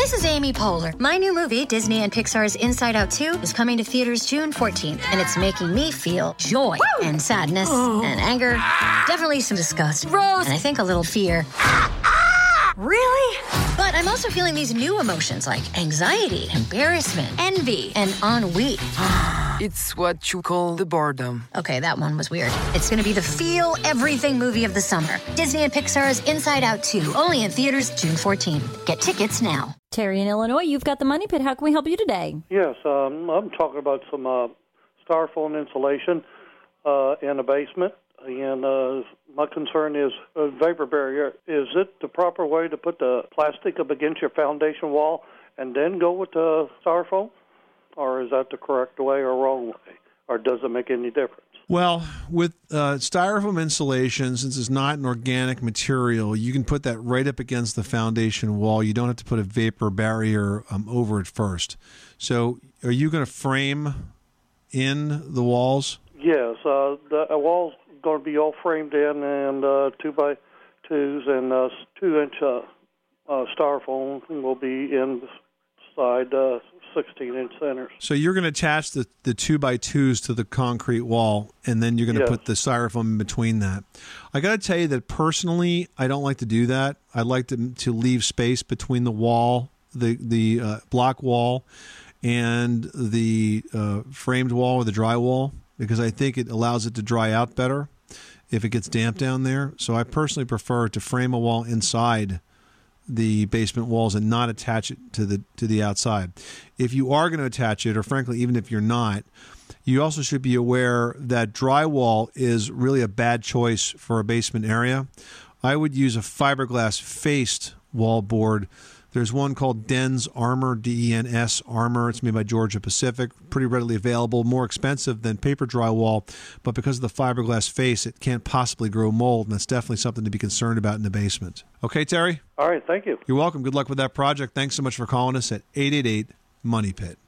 This is Amy Poehler. My new movie, Disney and Pixar's Inside Out 2, is coming to theaters June 14th, and it's making me feel joy and sadness and anger, definitely some disgust, and I think a little fear. Really? But I'm also feeling these new emotions like anxiety, embarrassment, envy, and ennui. It's what you call the boredom. Okay, that one was weird. It's going to be the feel everything movie of the summer. Disney and Pixar's Inside Out 2, only in theaters June 14th. Get tickets now. Terry in Illinois, you've got the Money Pit. How can we help you today? Yes, I'm talking about some styrofoam insulation in the basement. And my concern is vapor barrier. Is it the proper way to put the plastic up against your foundation wall and then go with the styrofoam? Or is that the correct way or wrong way? Or does it make any difference? Well, with styrofoam insulation, since it's not an organic material, you can put that right up against the foundation wall. You don't have to put a vapor barrier over it first. So are you going to frame in the walls? Yes, the wall's going to be all framed in and 2x2s and 2-inch styrofoam will be inside 16-inch centers. So you're going to attach the 2x2s to the concrete wall, and then you're going to put the styrofoam in between that. I got to tell you that personally, I don't like to do that. I like to leave space between the wall, the block wall, and the framed wall or the dry wall, because I think it allows it to dry out better if it gets damp down there. So I personally prefer to frame a wall inside the basement walls and not attach it to the outside. If you are going to attach it, or frankly, even if you're not, you also should be aware that drywall is really a bad choice for a basement area. I would use a fiberglass faced wall board. There's one called Dens Armor, D-E-N-S Armor. It's made by Georgia Pacific. Pretty readily available, more expensive than paper drywall, but because of the fiberglass face, it can't possibly grow mold, and that's definitely something to be concerned about in the basement. Okay, Terry? All right, thank you. You're welcome. Good luck with that project. Thanks so much for calling us at 888-MONEY-PIT.